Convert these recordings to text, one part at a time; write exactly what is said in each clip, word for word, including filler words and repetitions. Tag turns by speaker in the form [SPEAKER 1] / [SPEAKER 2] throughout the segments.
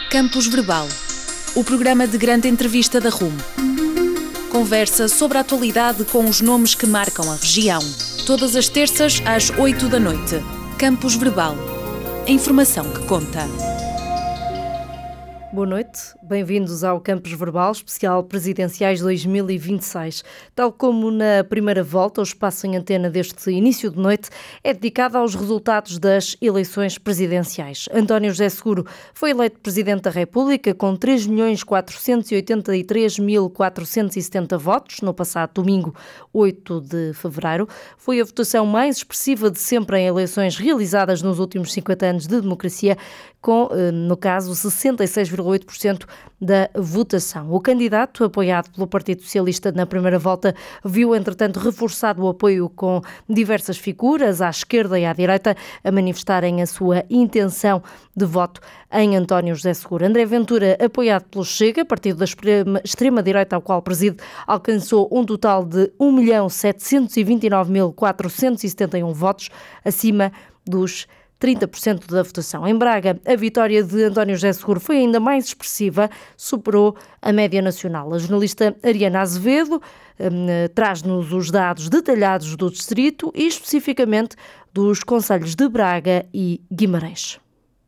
[SPEAKER 1] Campus Verbal, o programa de grande entrevista da R U M. Conversa sobre a atualidade com os nomes que marcam a região. Todas as terças às oito da noite. Campus Verbal. A informação que conta.
[SPEAKER 2] Boa noite, bem-vindos ao Campus Verbal, especial Presidenciais dois mil e vinte e seis. Tal como na primeira volta, o espaço em antena deste início de noite é dedicado aos resultados das eleições presidenciais. António José Seguro foi eleito Presidente da República com três milhões quatrocentos e oitenta e três mil quatrocentos e setenta votos no passado domingo, oito de fevereiro. Foi a votação mais expressiva de sempre em eleições realizadas nos últimos cinquenta anos de democracia, com, no caso, sessenta e seis vírgula oito por cento da votação. O candidato, apoiado pelo Partido Socialista na primeira volta, viu, entretanto, reforçado o apoio com diversas figuras, à esquerda e à direita, a manifestarem a sua intenção de voto em António José Seguro. André Ventura, apoiado pelo Chega, partido da extrema-direita ao qual preside, alcançou um total de um milhão setecentos e vinte e nove mil quatrocentos e setenta e um votos, acima dos trinta por cento da votação. Em Braga, a vitória de António José Seguro foi ainda mais expressiva, superou a média nacional. A jornalista Ariana Azevedo hum, traz-nos os dados detalhados do distrito e especificamente dos concelhos de Braga e Guimarães.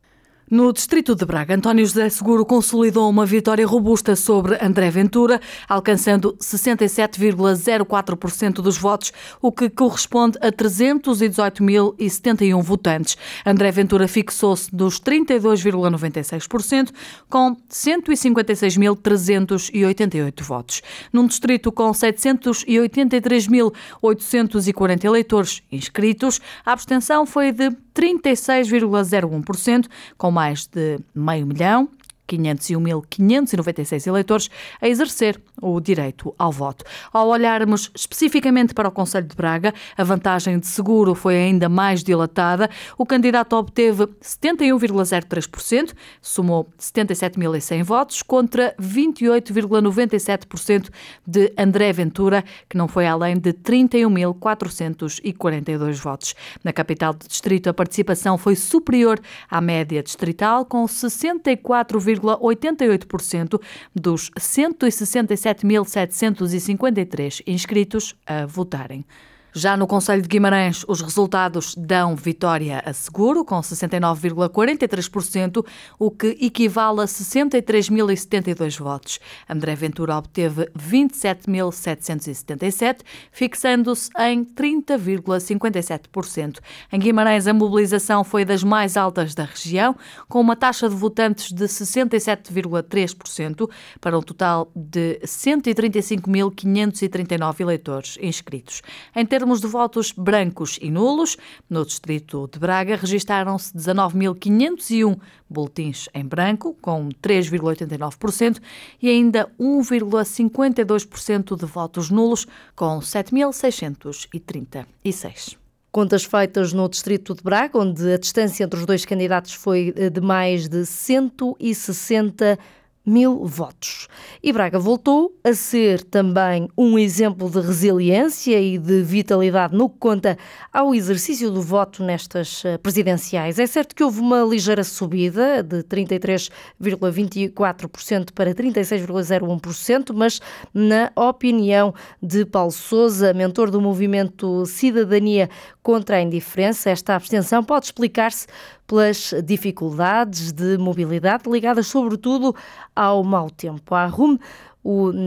[SPEAKER 3] No distrito de Braga, António José Seguro consolidou uma vitória robusta sobre André Ventura, alcançando sessenta e sete vírgula zero quatro por cento dos votos, o que corresponde a trezentos e dezoito mil e setenta e um votantes. André Ventura fixou-se nos trinta e dois vírgula noventa e seis por cento, com cento e cinquenta e seis mil trezentos e oitenta e oito votos. Num distrito com setecentos e oitenta e três mil oitocentos e quarenta eleitores inscritos, a abstenção foi de trinta e seis vírgula zero um por cento, com mais de meio milhão, quinhentos e um mil quinhentos e noventa e seis eleitores a exercer o direito ao voto. Ao olharmos especificamente para o concelho de Braga, a vantagem de Seguro foi ainda mais dilatada. O candidato obteve setenta e um vírgula zero três por cento, somou setenta e sete mil e cem votos, contra vinte e oito vírgula noventa e sete por cento de André Ventura, que não foi além de trinta e um mil quatrocentos e quarenta e dois votos. Na capital do distrito, a participação foi superior à média distrital, com sessenta e quatro vírgula oitenta e oito por cento dos cento e sessenta e sete mil setecentos e cinquenta e três inscritos a votarem. Já no concelho de Guimarães, os resultados dão vitória a Seguro, com sessenta e nove vírgula quarenta e três por cento, o que equivale a sessenta e três mil e setenta e dois votos. André Ventura obteve vinte e sete mil setecentos e setenta e sete, fixando-se em trinta vírgula cinquenta e sete por cento. Em Guimarães, a mobilização foi das mais altas da região, com uma taxa de votantes de sessenta e sete vírgula três por cento, para um total de cento e trinta e cinco mil quinhentos e trinta e nove eleitores inscritos. Em termos Em termos de votos brancos e nulos, no distrito de Braga registaram-se dezanove mil quinhentos e um boletins em branco, com três vírgula oitenta e nove por cento, e ainda um vírgula cinquenta e dois por cento de votos nulos, com sete mil seiscentos e trinta e seis.
[SPEAKER 2] Contas feitas no distrito de Braga, onde a distância entre os dois candidatos foi de mais de cento e sessenta mil votos. E Braga voltou a ser também um exemplo de resiliência e de vitalidade no que conta ao exercício do voto nestas presidenciais. É certo que houve uma ligeira subida de trinta e três vírgula vinte e quatro por cento para trinta e seis vírgula zero um por cento, mas na opinião de Paulo Sousa, mentor do movimento Cidadania contra a Indiferença, esta abstenção pode explicar-se pelas dificuldades de mobilidade ligadas sobretudo ao mau tempo. A R U M, o uh,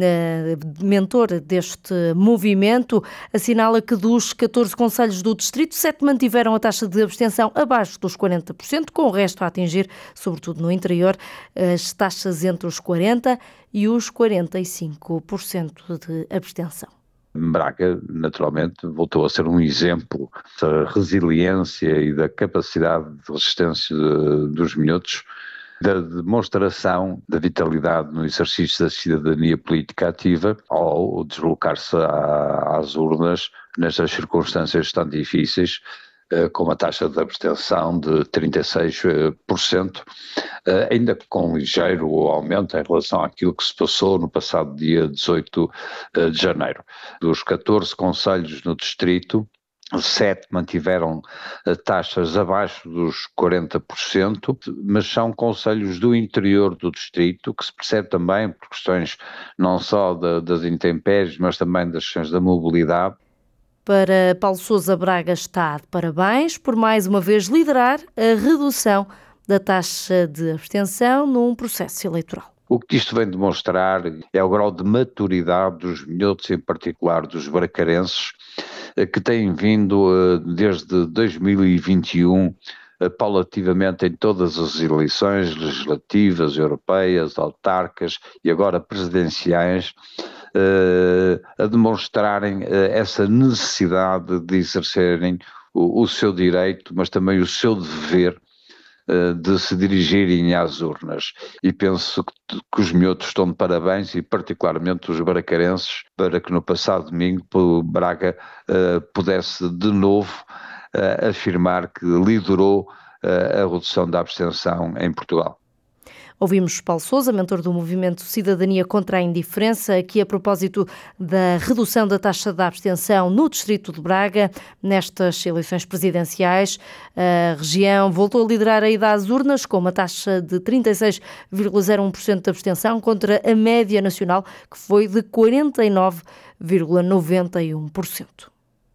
[SPEAKER 2] mentor deste movimento, assinala que dos catorze concelhos do distrito, sete mantiveram a taxa de abstenção abaixo dos quarenta por cento, com o resto a atingir, sobretudo no interior, as taxas entre os quarenta por cento e os quarenta e cinco por cento de abstenção.
[SPEAKER 4] Braga, naturalmente, voltou a ser um exemplo da resiliência e da capacidade de resistência de, dos minhotos, da demonstração da vitalidade no exercício da cidadania política ativa ao deslocar-se à, às urnas nestas circunstâncias tão difíceis, com uma taxa de abstenção de trinta e seis por cento, ainda com um ligeiro aumento em relação àquilo que se passou no passado dia dezoito de janeiro. Dos catorze concelhos no distrito, sete mantiveram taxas abaixo dos quarenta por cento, mas são concelhos do interior do distrito, que se percebe também por questões não só de, das intempéries, mas também das questões da mobilidade.
[SPEAKER 2] Para Paulo Sousa, Braga está de parabéns por mais uma vez liderar a redução da taxa de abstenção num processo eleitoral.
[SPEAKER 4] O que isto vem demonstrar é o grau de maturidade dos minhotos, em particular dos bracarenses, que têm vindo desde dois mil e vinte e um, paulativamente em todas as eleições legislativas, europeias, autárquicas e agora presidenciais, a demonstrarem essa necessidade de exercerem o seu direito, mas também o seu dever de se dirigirem às urnas. E penso que, que os minhotos estão de parabéns, e particularmente os bracarenses, para que no passado domingo Braga uh, pudesse de novo uh, afirmar que liderou uh, a redução da abstenção em Portugal.
[SPEAKER 2] Ouvimos Paulo Sousa, mentor do movimento Cidadania contra a Indiferença, aqui a propósito da redução da taxa de abstenção no distrito de Braga. Nestas eleições presidenciais, a região voltou a liderar a ida às urnas com uma taxa de trinta e seis vírgula zero um por cento de abstenção contra a média nacional, que foi de quarenta e nove vírgula noventa e um por cento.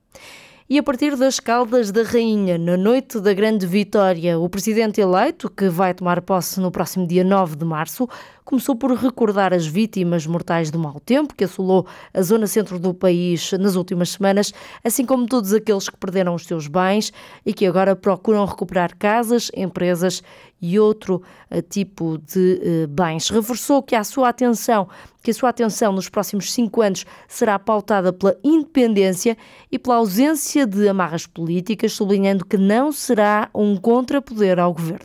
[SPEAKER 2] E a partir das Caldas da Rainha, na noite da grande vitória, o presidente eleito, que vai tomar posse no próximo dia nove de março, começou por recordar as vítimas mortais do mau tempo que assolou a zona centro do país nas últimas semanas, assim como todos aqueles que perderam os seus bens e que agora procuram recuperar casas, empresas e outro uh, tipo de uh, bens. Reforçou que a sua atenção, que a sua atenção nos próximos cinco anos será pautada pela independência e pela ausência de amarras políticas, sublinhando que não será um contrapoder ao governo.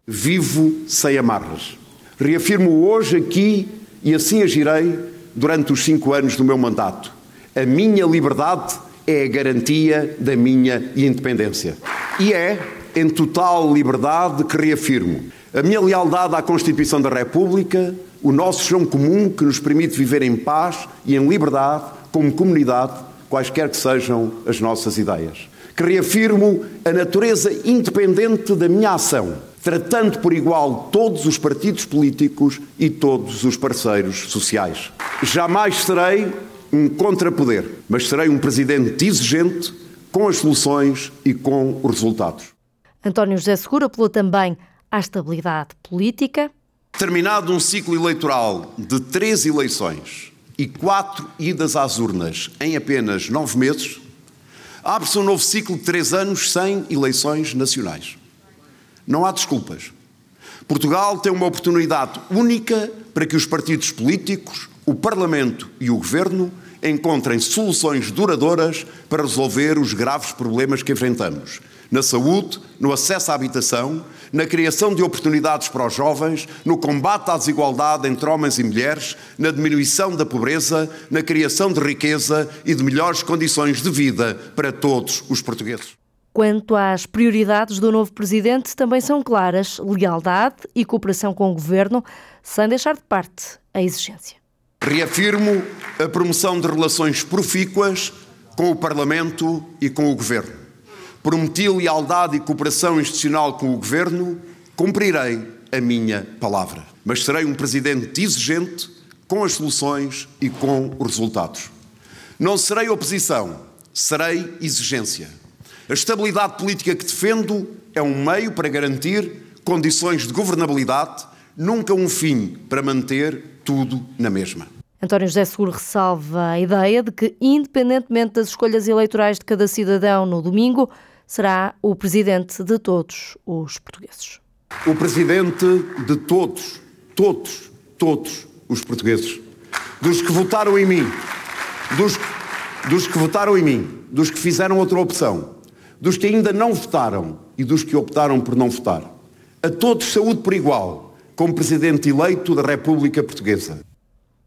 [SPEAKER 5] Vivo sem amarras. Reafirmo hoje aqui, e assim agirei durante os cinco anos do meu mandato. A minha liberdade é a garantia da minha independência. E é em total liberdade que reafirmo a minha lealdade à Constituição da República, o nosso chão comum que nos permite viver em paz e em liberdade como comunidade, quaisquer que sejam as nossas ideias. Que reafirmo a natureza independente da minha ação, tratando por igual todos os partidos políticos e todos os parceiros sociais. Jamais serei um contrapoder, mas serei um presidente exigente com as soluções e com os resultados.
[SPEAKER 2] António José Seguro apelou também à estabilidade política.
[SPEAKER 5] Terminado um ciclo eleitoral de três eleições e quatro idas às urnas em apenas nove meses, abre-se um novo ciclo de três anos sem eleições nacionais. Não há desculpas. Portugal tem uma oportunidade única para que os partidos políticos, o Parlamento e o Governo encontrem soluções duradouras para resolver os graves problemas que enfrentamos. Na saúde, no acesso à habitação, na criação de oportunidades para os jovens, no combate à desigualdade entre homens e mulheres, na diminuição da pobreza, na criação de riqueza e de melhores condições de vida para todos os portugueses.
[SPEAKER 2] Quanto às prioridades do novo presidente, também são claras: lealdade e cooperação com o governo, sem deixar de parte a exigência.
[SPEAKER 5] Reafirmo a promoção de relações profícuas com o Parlamento e com o governo. Prometi lealdade e cooperação institucional com o governo, cumprirei a minha palavra. Mas serei um presidente exigente com as soluções e com os resultados. Não serei oposição, serei exigência. A estabilidade política que defendo é um meio para garantir condições de governabilidade, nunca um fim para manter tudo na mesma.
[SPEAKER 2] António José Seguro ressalva a ideia de que, independentemente das escolhas eleitorais de cada cidadão no domingo, será o presidente de todos os portugueses.
[SPEAKER 5] O presidente de todos, todos, todos os portugueses. Dos que votaram em mim, dos, dos que votaram em mim, dos que fizeram outra opção, dos que ainda não votaram e dos que optaram por não votar. A todos saúde por igual, como presidente eleito da República Portuguesa.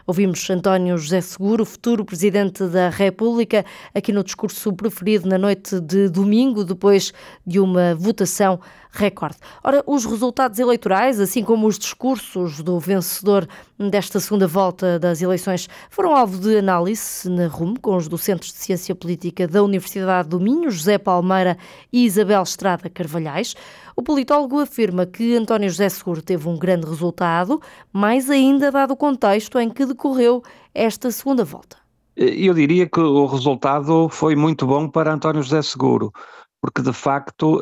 [SPEAKER 2] Ouvimos António José Seguro, futuro Presidente da República, aqui no discurso preferido na noite de domingo, depois de uma votação recorde. Ora, os resultados eleitorais, assim como os discursos do vencedor desta segunda volta das eleições, foram alvo de análise na R U M, com os docentes de Ciência Política da Universidade do Minho, José Palmeira e Isabel Estrada Carvalhais. O politólogo afirma que António José Seguro teve um grande resultado, mais ainda dado o contexto em que decorreu esta segunda volta.
[SPEAKER 6] Eu diria que o resultado foi muito bom para António José Seguro, porque de facto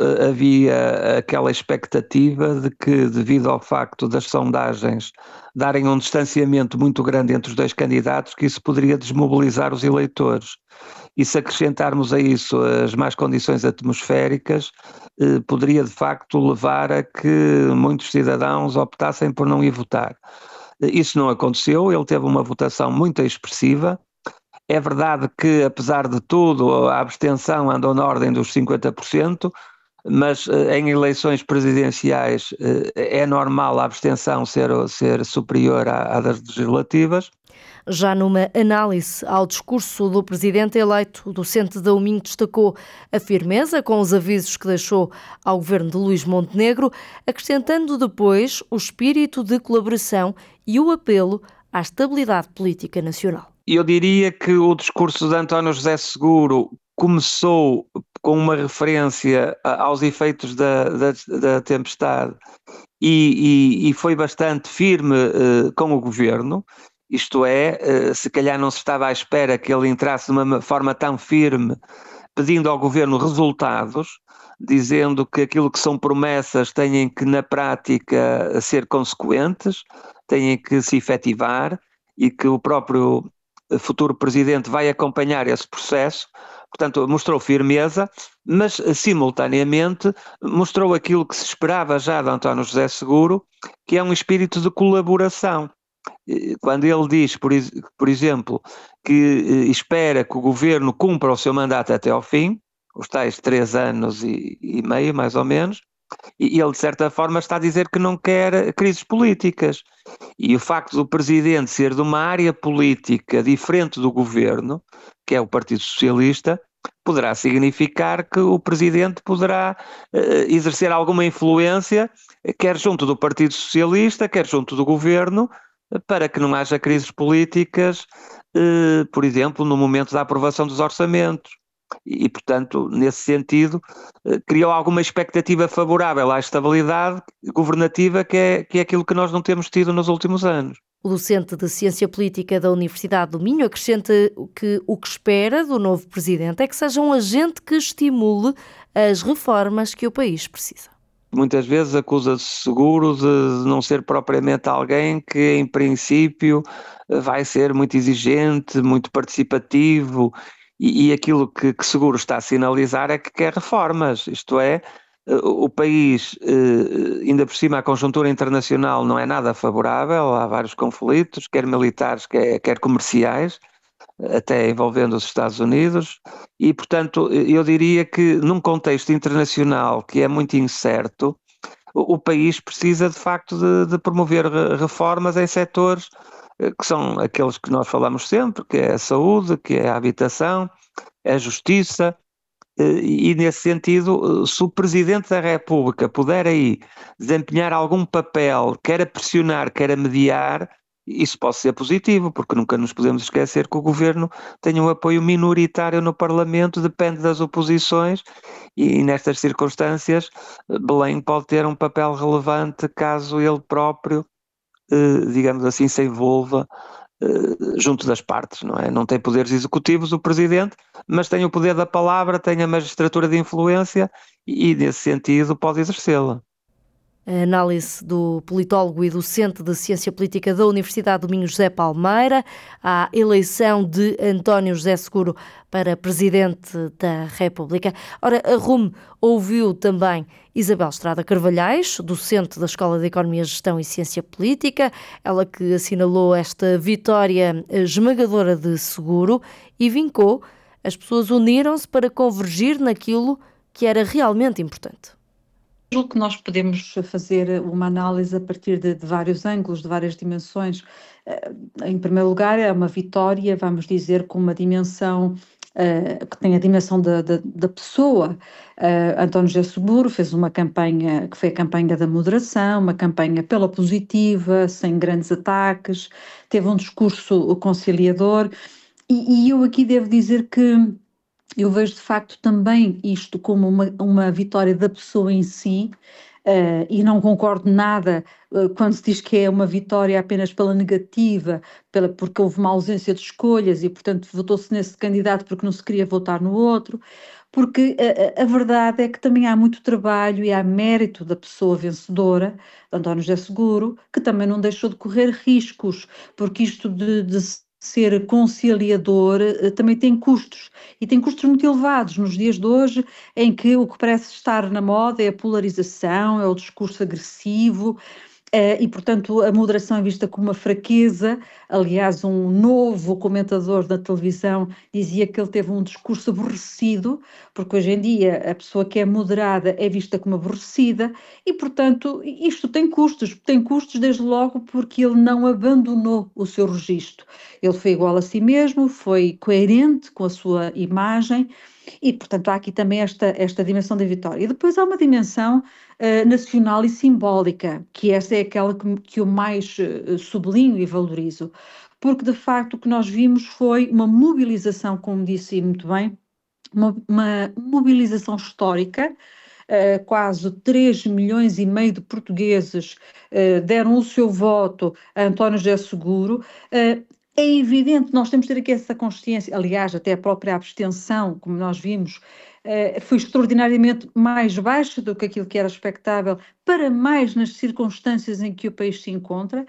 [SPEAKER 6] havia aquela expectativa de que, devido ao facto das sondagens darem um distanciamento muito grande entre os dois candidatos, que isso poderia desmobilizar os eleitores. E se acrescentarmos a isso as más condições atmosféricas, eh, poderia de facto levar a que muitos cidadãos optassem por não ir votar. Isso não aconteceu, ele teve uma votação muito expressiva. É verdade que, apesar de tudo, a abstenção andou na ordem dos cinquenta por cento, mas em eleições presidenciais é normal a abstenção ser, ser superior à, à das legislativas.
[SPEAKER 2] Já numa análise ao discurso do presidente eleito, o docente da U Minho destacou a firmeza com os avisos que deixou ao governo de Luís Montenegro, acrescentando depois o espírito de colaboração e o apelo à estabilidade política nacional.
[SPEAKER 6] Eu diria que o discurso de António José Seguro começou com uma referência aos efeitos da, da, da tempestade e, e, e foi bastante firme uh, com o governo, isto é, uh, se calhar não se estava à espera que ele entrasse de uma forma tão firme, pedindo ao governo resultados, dizendo que aquilo que são promessas têm que na prática ser consequentes, têm que se efetivar e que o próprio futuro presidente vai acompanhar esse processo. Portanto, mostrou firmeza, mas simultaneamente mostrou aquilo que se esperava já de António José Seguro, que é um espírito de colaboração. Quando ele diz, por, por exemplo, que espera que o governo cumpra o seu mandato até ao fim, os tais três anos e, e meio, mais ou menos, e ele, de certa forma, está a dizer que não quer crises políticas. E o facto do presidente ser de uma área política diferente do governo, que é o Partido Socialista, poderá significar que o presidente poderá uh, exercer alguma influência, quer junto do Partido Socialista, quer junto do governo, para que não haja crises políticas, uh, por exemplo, no momento da aprovação dos orçamentos. E, portanto, nesse sentido, criou alguma expectativa favorável à estabilidade governativa, que é, que é aquilo que nós não temos tido nos últimos anos.
[SPEAKER 2] O docente de Ciência Política da Universidade do Minho acrescenta que o que espera do novo presidente é que seja um agente que estimule as reformas que o país precisa.
[SPEAKER 6] Muitas vezes acusa-se Seguro de não ser propriamente alguém que, em princípio, vai ser muito exigente, muito participativo. E, e aquilo que, que Seguro está a sinalizar é que quer reformas, isto é, o país, ainda por cima a conjuntura internacional não é nada favorável, há vários conflitos, quer militares, quer, quer comerciais, até envolvendo os Estados Unidos, e portanto eu diria que num contexto internacional que é muito incerto, o, o país precisa de facto de, de promover reformas em setores que são aqueles que nós falamos sempre, que é a saúde, que é a habitação, a justiça, e nesse sentido, se o Presidente da República puder aí desempenhar algum papel, quer a pressionar, quer a mediar, isso pode ser positivo, porque nunca nos podemos esquecer que o Governo tem um apoio minoritário no Parlamento, depende das oposições, e nestas circunstâncias Belém pode ter um papel relevante caso ele próprio, digamos assim, se envolva junto das partes, não é? Não tem poderes executivos o Presidente, mas tem o poder da palavra, tem a magistratura de influência e, nesse sentido, pode exercê-la.
[SPEAKER 2] A análise do politólogo e docente de Ciência Política da Universidade do Minho, José Palmeira, à eleição de António José Seguro para Presidente da República. Ora, a R U M ouviu também Isabel Estrada Carvalhais, docente da Escola de Economia, Gestão e Ciência Política, ela que assinalou esta vitória esmagadora de Seguro e vincou, as pessoas uniram-se para convergir naquilo que era realmente importante.
[SPEAKER 7] julgo que nós podemos fazer uma análise a partir de, de vários ângulos, de várias dimensões. Em primeiro lugar, é uma vitória, vamos dizer, com uma dimensão uh, que tem a dimensão da, da, da pessoa. Uh, António José Seguro fez uma campanha que foi a campanha da moderação, uma campanha pela positiva, sem grandes ataques, teve um discurso conciliador, e, e eu aqui devo dizer que eu vejo de facto também isto como uma, uma vitória da pessoa em si, uh, e não concordo nada uh, quando se diz que é uma vitória apenas pela negativa, pela, porque houve uma ausência de escolhas e, portanto, votou-se nesse candidato porque não se queria votar no outro, porque a, a verdade é que também há muito trabalho e há mérito da pessoa vencedora, António José Seguro, que também não deixou de correr riscos, porque isto de, de ser conciliador também tem custos, e tem custos muito elevados nos dias de hoje, em que o que parece estar na moda é a polarização, é o discurso agressivo, e portanto a moderação é vista como uma fraqueza. Aliás, um novo comentador da televisão dizia que ele teve um discurso aborrecido, porque hoje em dia a pessoa que é moderada é vista como aborrecida, e portanto isto tem custos, tem custos desde logo porque ele não abandonou o seu registro. Ele foi igual a si mesmo, foi coerente com a sua imagem, e portanto há aqui também esta, esta dimensão da vitória. E depois há uma dimensão uh, nacional e simbólica, que essa é aquela que, que eu mais uh, sublinho e valorizo, porque de facto o que nós vimos foi uma mobilização, como disse muito bem, uma, uma mobilização histórica. Uh, quase três milhões e meio de portugueses uh, deram o seu voto a António José Seguro. Uh, É evidente, nós temos de ter aqui essa consciência, aliás, até a própria abstenção, como nós vimos, foi extraordinariamente mais baixa do que aquilo que era expectável, para mais nas circunstâncias em que o país se encontra,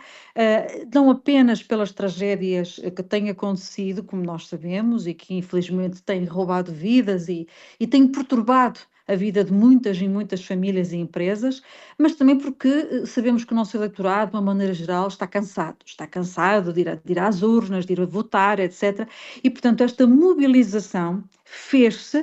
[SPEAKER 7] não apenas pelas tragédias que têm acontecido, como nós sabemos, e que infelizmente têm roubado vidas e, e têm perturbado a vida de muitas e muitas famílias e empresas, mas também porque sabemos que o nosso eleitorado, de uma maneira geral, está cansado, está cansado de ir, a, de ir às urnas, de ir a votar, etcétera. E, portanto, esta mobilização fez-se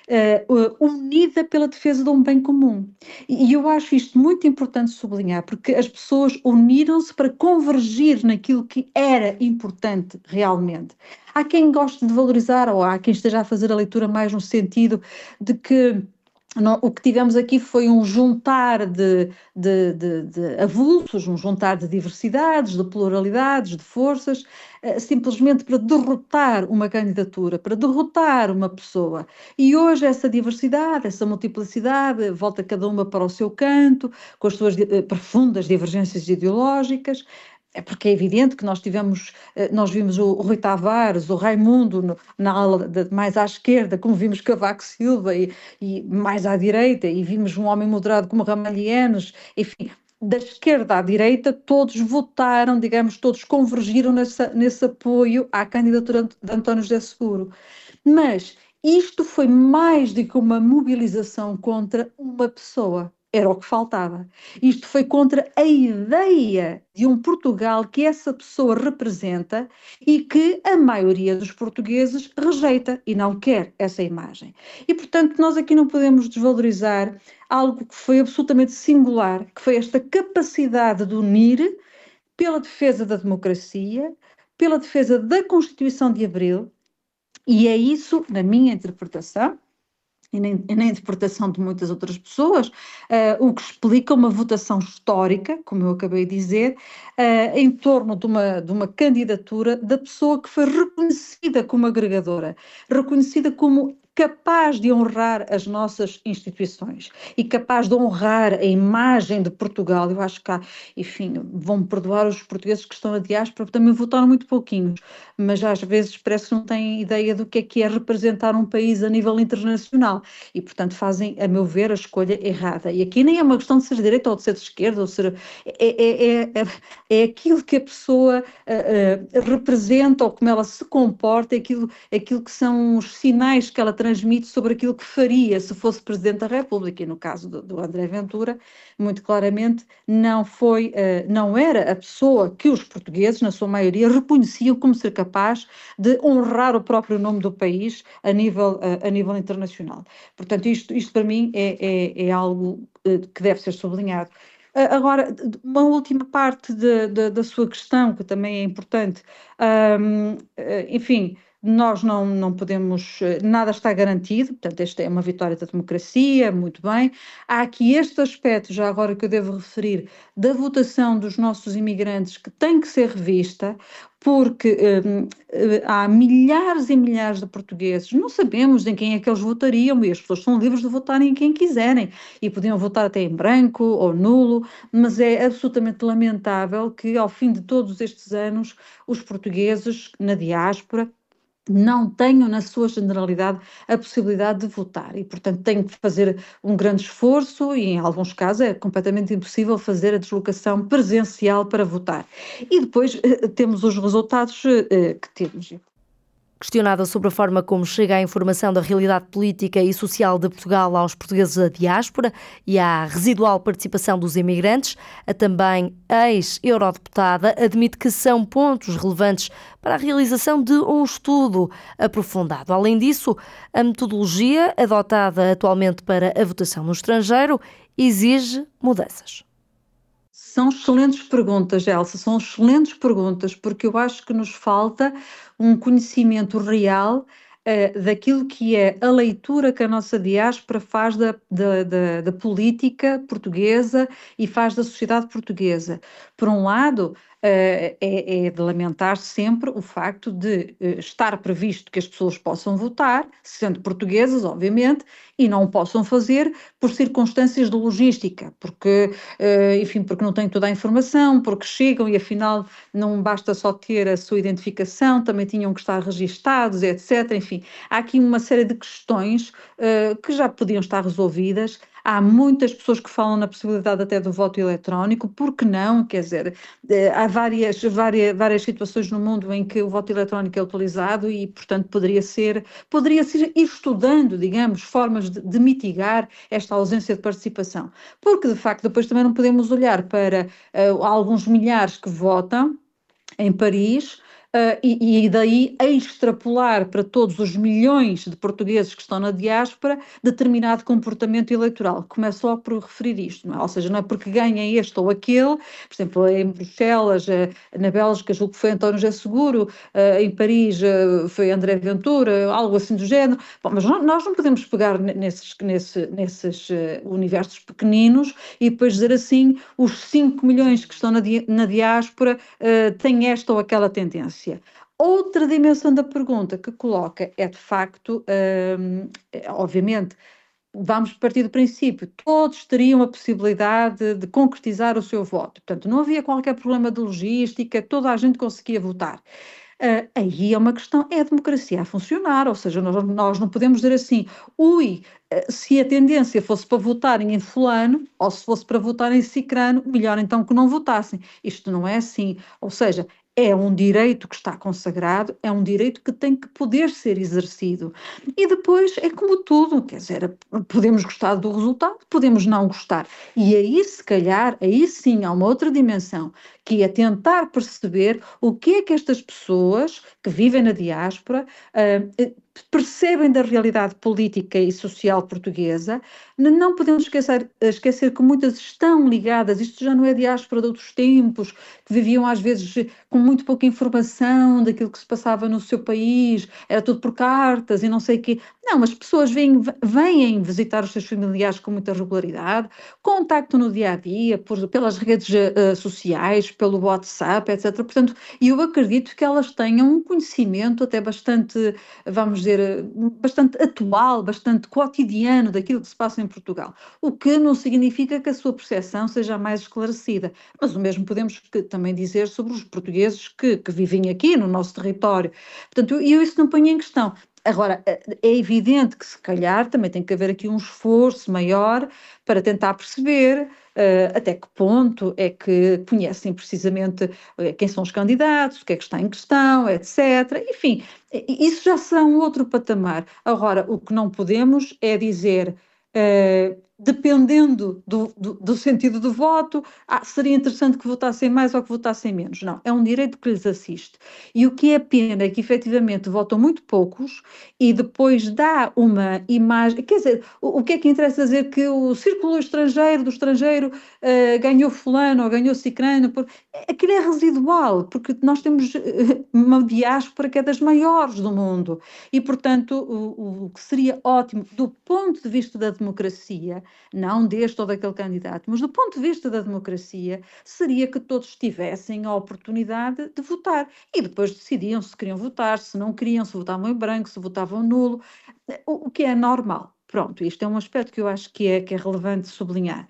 [SPEAKER 7] uh, unida pela defesa de um bem comum. E eu acho isto muito importante sublinhar, porque as pessoas uniram-se para convergir naquilo que era importante realmente. Há quem goste de valorizar, ou há quem esteja a fazer a leitura mais no sentido de que Não, o que tivemos aqui foi um juntar de, de, de, de avulsos, um juntar de diversidades, de pluralidades, de forças, uh, simplesmente para derrotar uma candidatura, para derrotar uma pessoa. E hoje essa diversidade, essa multiplicidade, volta cada uma para o seu canto, com as suas uh, profundas divergências ideológicas. É porque é evidente que nós tivemos, nós vimos o, o Rui Tavares, o Raimundo no, na ala de, mais à esquerda, como vimos Cavaco Silva, e, e mais à direita, e vimos um homem moderado como Ramalhianes, enfim, da esquerda à direita, todos votaram, digamos, todos convergiram nessa, nesse apoio à candidatura de António José Seguro. Mas isto foi mais do que uma mobilização contra uma pessoa. Era o que faltava. Isto foi contra a ideia de um Portugal que essa pessoa representa e que a maioria dos portugueses rejeita e não quer essa imagem. E, portanto, nós aqui não podemos desvalorizar algo que foi absolutamente singular, que foi esta capacidade de unir pela defesa da democracia, pela defesa da Constituição de Abril, e é isso, na minha interpretação, e na, e na interpretação de muitas outras pessoas, uh, o que explica uma votação histórica, como eu acabei de dizer, uh, em torno de uma, de uma candidatura da pessoa que foi reconhecida como agregadora, reconhecida como capaz de honrar as nossas instituições e capaz de honrar a imagem de Portugal. Eu acho que há, enfim, vão-me perdoar os portugueses que estão na diáspora, porque também votaram muito pouquinhos, mas às vezes parece que não têm ideia do que é que é representar um país a nível internacional e, portanto, fazem, a meu ver, a escolha errada. E aqui nem é uma questão de ser de direita ou de ser de esquerda, ou de ser, é, é, é, é aquilo que a pessoa uh, uh, representa ou como ela se comporta, é aquilo, é aquilo que são os sinais que ela transmite transmite sobre aquilo que faria se fosse Presidente da República, e no caso do, do André Ventura, muito claramente, não foi, uh, não era a pessoa que os portugueses, na sua maioria, reconheciam como ser capaz de honrar o próprio nome do país a nível, uh, a nível internacional. Portanto, isto, isto para mim é, é, é algo uh, que deve ser sublinhado. Uh, agora, uma última parte de, de, da sua questão, que também é importante, um, uh, enfim, nós não, não podemos, nada está garantido, portanto, esta é uma vitória da democracia, muito bem. Há aqui este aspecto, já agora que eu devo referir, da votação dos nossos imigrantes, que tem que ser revista, porque hum, há milhares e milhares de portugueses, não sabemos em quem é que eles votariam, e as pessoas são livres de votar em quem quiserem, e podiam votar até em branco ou nulo, mas é absolutamente lamentável que, ao fim de todos estes anos, os portugueses na diáspora não tenham, na sua generalidade, a possibilidade de votar e, portanto, têm que fazer um grande esforço e, em alguns casos, é completamente impossível fazer a deslocação presencial para votar. E depois eh, temos os resultados eh, que temos.
[SPEAKER 2] Questionada sobre a forma como chega a informação da realidade política e social de Portugal aos portugueses da diáspora e à residual participação dos imigrantes, a também ex-eurodeputada admite que são pontos relevantes para a realização de um estudo aprofundado. Além disso, a metodologia adotada atualmente para a votação no estrangeiro exige mudanças.
[SPEAKER 7] São excelentes perguntas, Elsa, são excelentes perguntas, porque eu acho que nos falta um conhecimento real uh, daquilo que é a leitura que a nossa diáspora faz da, da, da, da política portuguesa e faz da sociedade portuguesa. Por um lado, Uh, é, é de lamentar sempre o facto de uh, estar previsto que as pessoas possam votar, sendo portuguesas, obviamente, e não o possam fazer por circunstâncias de logística, porque, uh, enfim, porque não têm toda a informação, porque chegam e afinal não basta só ter a sua identificação, também tinham que estar registados, etcétera. Enfim, há aqui uma série de questões uh, que já podiam estar resolvidas. Há muitas pessoas que falam na possibilidade até do voto eletrónico, por que não? Quer dizer, há várias, várias, várias situações no mundo em que o voto eletrónico é utilizado e, portanto, poderia ser, poderia ser ir estudando, digamos, formas de, de mitigar esta ausência de participação. Porque, de facto, depois também não podemos olhar para uh, alguns milhares que votam em Paris, Uh, e, e daí extrapolar para todos os milhões de portugueses que estão na diáspora determinado comportamento eleitoral. Começo só por referir isto, não é? Ou seja, não é porque ganha este ou aquele, por exemplo, em Bruxelas, na Bélgica, julgo que foi António José Seguro, uh, em Paris uh, foi André Ventura, algo assim do género. Bom, mas não, nós não podemos pegar nesses, nesse, nesses uh, universos pequeninos e depois dizer assim, os cinco milhões que estão na, di na diáspora uh, têm esta ou aquela tendência. Outra dimensão da pergunta que coloca é, de facto, hum, obviamente, vamos partir do princípio, todos teriam a possibilidade de concretizar o seu voto. Portanto, não havia qualquer problema de logística, toda a gente conseguia votar. Uh, aí é uma questão, é a democracia a funcionar, ou seja, nós, nós não podemos dizer assim, ui, uh, se a tendência fosse para votarem em fulano, ou se fosse para votarem em cicrano, melhor então que não votassem. Isto não é assim, ou seja, é um direito que está consagrado, é um direito que tem que poder ser exercido. E depois é como tudo, quer dizer, podemos gostar do resultado, podemos não gostar. E aí, se calhar, aí sim há uma outra dimensão, que é tentar perceber o que é que estas pessoas que vivem na diáspora uh, percebem da realidade política e social portuguesa. Não podemos esquecer, esquecer que muitas estão ligadas, isto já não é diáspora de outros tempos, que viviam às vezes com muito pouca informação daquilo que se passava no seu país, era tudo por cartas e não sei o quê. Não, as pessoas vêm, vêm visitar os seus familiares com muita regularidade, contactam no dia-a-dia, por, pelas redes uh, sociais, pelo WhatsApp, etcétera. Portanto, eu acredito que elas tenham um conhecimento até bastante, vamos dizer, bastante atual, bastante cotidiano daquilo que se passa em Portugal, o que não significa que a sua percepção seja mais esclarecida, mas o mesmo podemos que, também dizer sobre os portugueses que, que vivem aqui no nosso território. Portanto, eu, eu isso não ponho em questão. Agora, é evidente que se calhar também tem que haver aqui um esforço maior para tentar perceber uh, até que ponto é que conhecem precisamente uh, quem são os candidatos, o que é que está em questão, etcétera. Enfim, isso já são outro patamar. Agora, o que não podemos é dizer, uh, dependendo do, do, do sentido do voto, ah, seria interessante que votassem mais ou que votassem menos. Não, é um direito que lhes assiste. E o que é pena é que efetivamente votam muito poucos e depois dá uma imagem, quer dizer, o, o que é que interessa dizer que o círculo estrangeiro do estrangeiro uh, ganhou fulano ou ganhou cicrano, por... aquilo é residual, porque nós temos uh, uma diáspora que é das maiores do mundo e, portanto, o, o que seria ótimo do ponto de vista da democracia, não deste ou daquele candidato, mas do ponto de vista da democracia, seria que todos tivessem a oportunidade de votar e depois decidiam se queriam votar, se não queriam, se votavam em branco, se votavam nulo, o, o que é normal. Pronto, isto é um aspecto que eu acho que é, que é relevante sublinhar.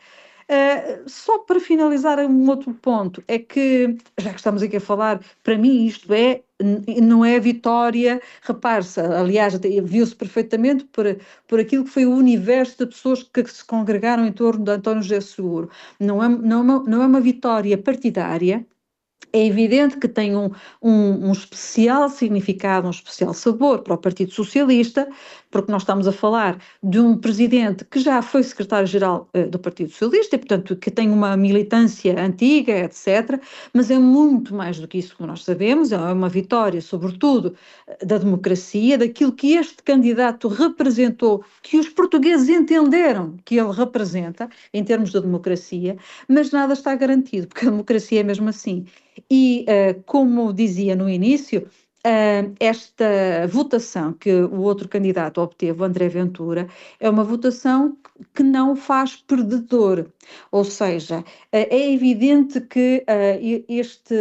[SPEAKER 7] Uh, só para finalizar um outro ponto, é que, já que estamos aqui a falar, para mim isto é, não é a vitória, repare-se, aliás, viu-se perfeitamente por, por aquilo que foi o universo de pessoas que se congregaram em torno de António José Seguro. Não é, não é, uma, não é uma vitória partidária. É evidente que tem um, um, um especial significado, um especial sabor para o Partido Socialista, porque nós estamos a falar de um presidente que já foi secretário-geral uh, do Partido Socialista e, portanto, que tem uma militância antiga, etcétera, mas é muito mais do que isso, como nós sabemos, é uma vitória, sobretudo, da democracia, daquilo que este candidato representou, que os portugueses entenderam que ele representa, em termos de democracia, mas nada está garantido, porque a democracia é mesmo assim. E, uh, como dizia no início, uh, esta votação que o outro candidato obteve, o André Ventura, é uma votação que não faz perdedor. Ou seja, uh, é evidente que uh, este,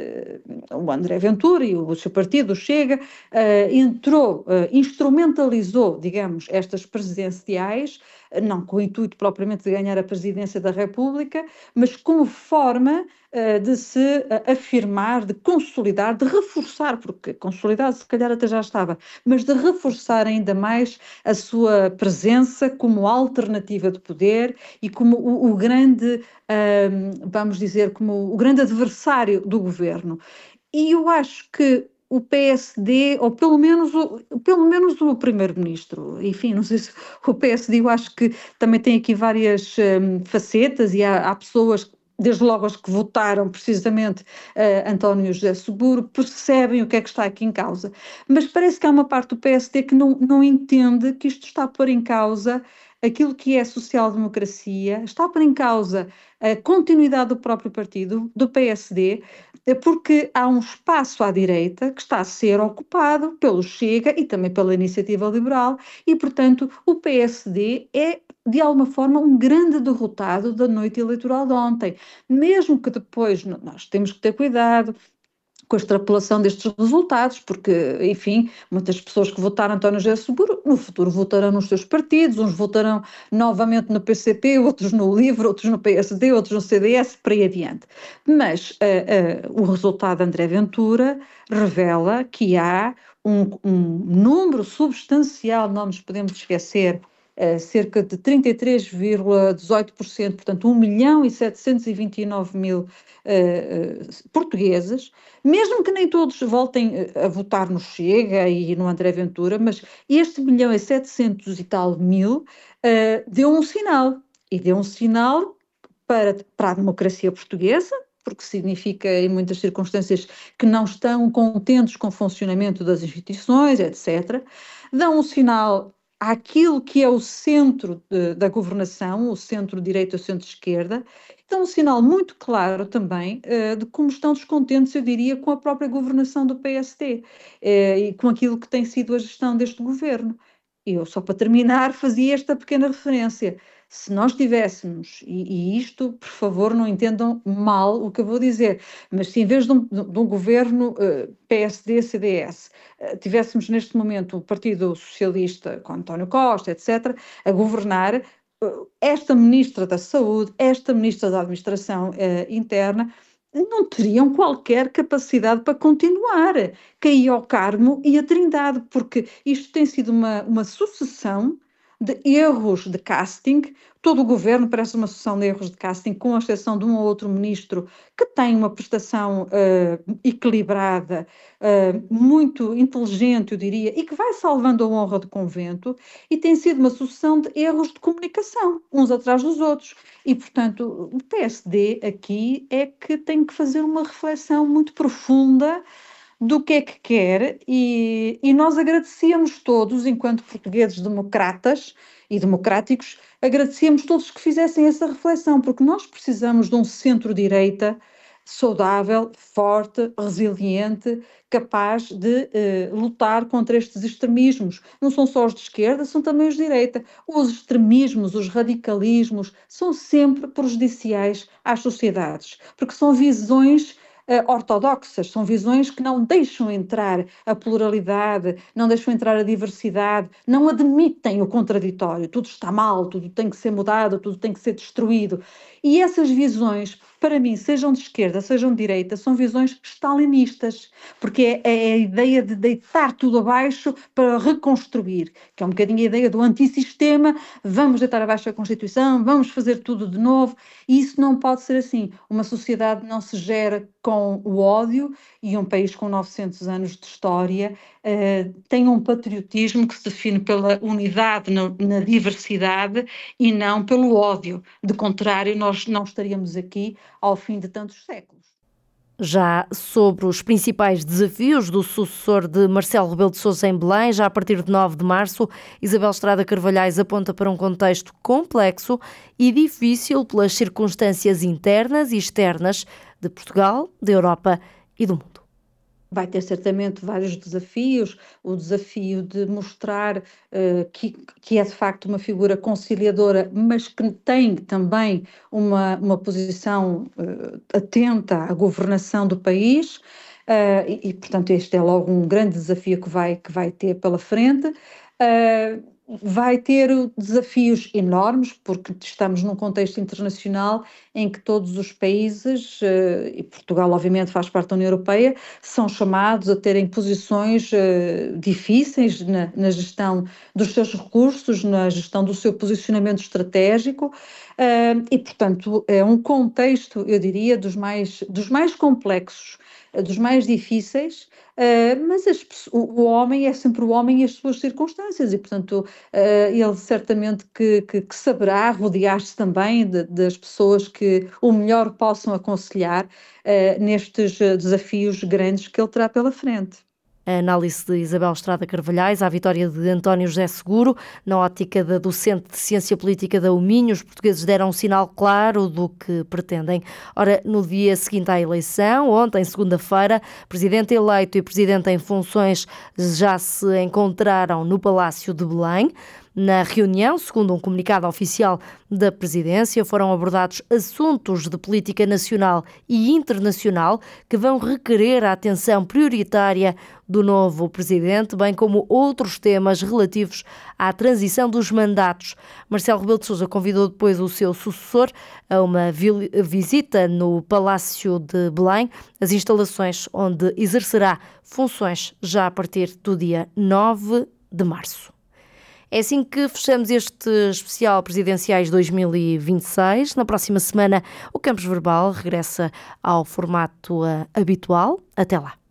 [SPEAKER 7] o André Ventura e o seu partido, o Chega, uh, entrou, uh, instrumentalizou, digamos, estas presidenciais, não com o intuito propriamente de ganhar a presidência da República, mas como forma uh, de se uh, afirmar, de consolidar, de reforçar, porque consolidado se calhar até já estava, mas de reforçar ainda mais a sua presença como alternativa de poder e como o, o grande, uh, vamos dizer, como o grande adversário do governo. E eu acho que o P S D, ou pelo menos o, pelo menos o primeiro-ministro, enfim, não sei se o P S D, eu acho que também tem aqui várias um, facetas e há, há pessoas, desde logo as que votaram precisamente uh, António José Seguro, percebem o que é que está aqui em causa. Mas parece que há uma parte do P S D que não, não entende que isto está a pôr em causa aquilo que é social-democracia, está a pôr em causa a continuidade do próprio partido, do P S D, porque há um espaço à direita que está a ser ocupado pelo Chega e também pela Iniciativa Liberal e, portanto, o P S D é, de alguma forma, um grande derrotado da noite eleitoral de ontem. Mesmo que depois nós temos que ter cuidado com a extrapolação destes resultados, porque, enfim, muitas pessoas que votaram António José Seguro, no futuro votarão nos seus partidos, uns votarão novamente no P C P, outros no LIVRE, outros no P S D, outros no C D S, por aí adiante. Mas uh, uh, o resultado de André Ventura revela que há um, um número substancial, não nos podemos esquecer, Uh, cerca de trinta e três vírgula dezoito por cento, portanto um milhão e setecentos e vinte e nove mil uh, uh, portugueses, mesmo que nem todos voltem a votar no Chega e no André Ventura, mas este milhão e setecentos e tal mil uh, deu um sinal, e deu um sinal para, para a democracia portuguesa, porque significa, em muitas circunstâncias, que não estão contentes com o funcionamento das instituições, etcétera. Dão um sinal àquilo que é o centro de, da governação, o centro-direita e o centro-esquerda, então um sinal muito claro também uh, de como estão descontentes, eu diria, com a própria governação do P S D uh, e com aquilo que tem sido a gestão deste governo. Eu, só para terminar, fazia esta pequena referência. Se nós tivéssemos, e, e isto, por favor, não entendam mal o que eu vou dizer, mas se em vez de um, de um governo uh, P S D C D S, uh, tivéssemos neste momento o Partido Socialista com António Costa, etcétera, a governar, uh, esta Ministra da Saúde, esta Ministra da Administração uh, Interna, não teriam qualquer capacidade para continuar. Caía o Carmo e a Trindade, porque isto tem sido uma, uma sucessão de erros de casting. Todo o governo parece uma sucessão de erros de casting, com a exceção de um ou outro ministro que tem uma prestação uh, equilibrada, uh, muito inteligente, eu diria, e que vai salvando a honra do convento, e tem sido uma sucessão de erros de comunicação, uns atrás dos outros. E, portanto, o P S D aqui é que tem que fazer uma reflexão muito profunda do que é que quer, e, e nós agradecíamos todos, enquanto portugueses democratas e democráticos, agradecíamos todos que fizessem essa reflexão, porque nós precisamos de um centro-direita saudável, forte, resiliente, capaz de eh, lutar contra estes extremismos. Não são só os de esquerda, são também os de direita. Os extremismos, os radicalismos, são sempre prejudiciais às sociedades, porque são visões Uh, ortodoxas, são visões que não deixam entrar a pluralidade, não deixam entrar a diversidade, não admitem o contraditório. Tudo está mal, tudo tem que ser mudado, tudo tem que ser destruído. E essas visões, para mim, sejam de esquerda, sejam de direita, são visões stalinistas, porque é, é a ideia de deitar tudo abaixo para reconstruir, que é um bocadinho a ideia do antissistema. Vamos deitar abaixo a Constituição, vamos fazer tudo de novo, e isso não pode ser assim. Uma sociedade não se gera com o ódio, e um país com novecentos anos de história uh, tem um patriotismo que se define pela unidade na, na diversidade e não pelo ódio. De contrário, nós não estaríamos aqui ao fim de tantos séculos.
[SPEAKER 2] Já sobre os principais desafios do sucessor de Marcelo Rebelo de Sousa em Belém, já a partir de nove de março, Isabel Estrada Carvalhais aponta para um contexto complexo e difícil pelas circunstâncias internas e externas de Portugal, da Europa e do mundo.
[SPEAKER 7] Vai ter certamente vários desafios, o desafio de mostrar uh, que, que é de facto uma figura conciliadora, mas que tem também uma, uma posição uh, atenta à governação do país, uh, e, e portanto este é logo um grande desafio que vai, que vai ter pela frente. Uh, Vai ter desafios enormes, porque estamos num contexto internacional em que todos os países, e Portugal obviamente faz parte da União Europeia, são chamados a terem posições difíceis na, na gestão dos seus recursos, na gestão do seu posicionamento estratégico, e portanto é um contexto, eu diria, dos mais, dos mais complexos, dos mais difíceis, uh, mas as, o, o homem é sempre o homem e as suas circunstâncias, e portanto uh, ele certamente que, que, que saberá rodear-se também de, das pessoas que o melhor possam aconselhar uh, nestes desafios grandes que ele terá pela frente.
[SPEAKER 2] A análise de Isabel Estrada Carvalhais à vitória de António José Seguro. Na ótica da docente de Ciência Política da U Minho, os portugueses deram um sinal claro do que pretendem. Ora, no dia seguinte à eleição, ontem, segunda-feira, presidente eleito e presidente em funções já se encontraram no Palácio de Belém. Na reunião, segundo um comunicado oficial da Presidência, foram abordados assuntos de política nacional e internacional que vão requerer a atenção prioritária do novo Presidente, bem como outros temas relativos à transição dos mandatos. Marcelo Rebelo de Sousa convidou depois o seu sucessor a uma visita no Palácio de Belém, as instalações onde exercerá funções já a partir do dia nove de março. É assim que fechamos este especial Presidenciais dois mil e vinte e seis. Na próxima semana, o Campus Verbal regressa ao formato habitual. Até lá.